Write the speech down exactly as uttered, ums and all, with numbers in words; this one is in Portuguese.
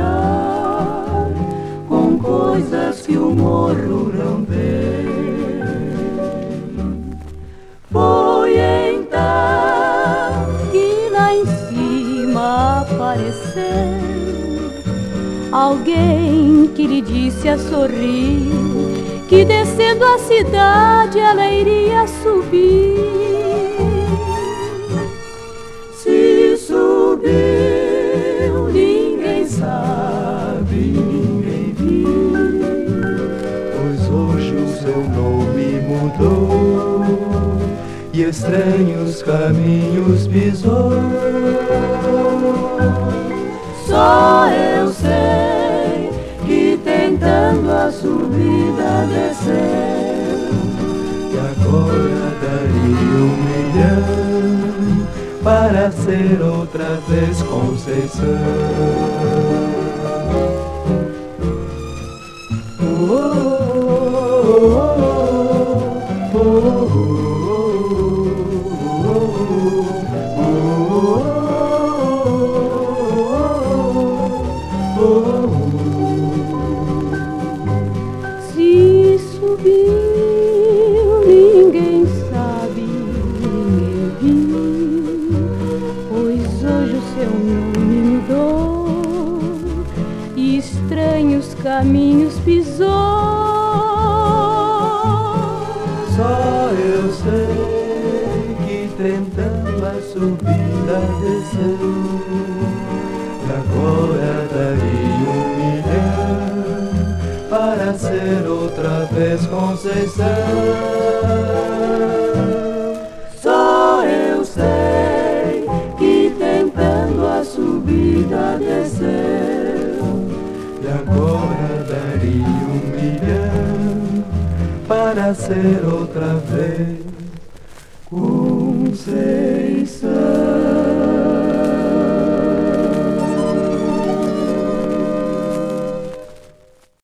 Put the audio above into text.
sonhar com coisas que o morro não tem. Foi então que lá em cima apareceu alguém que lhe disse a sorrir que descendo a cidade ela iria subir. Se subiu, ninguém sabe, ninguém viu, pois hoje o seu nome mudou e estranhos caminhos pisou. Só eu sei que tentando a subida desceu, e agora daria um milhão para ser outra vez Conceição. Oh, oh, oh, oh, oh. Se subiu, ninguém sabe, ninguém viu, pois hoje o seu nome mudou e estranhos caminhos pisou. Só eu sei que tentando a subida desceu, e agora daria um milhão para ser outra vez Conceição. Só eu sei que tentando a subida desceu, E agora daria um milhão para ser outra vez Conceição.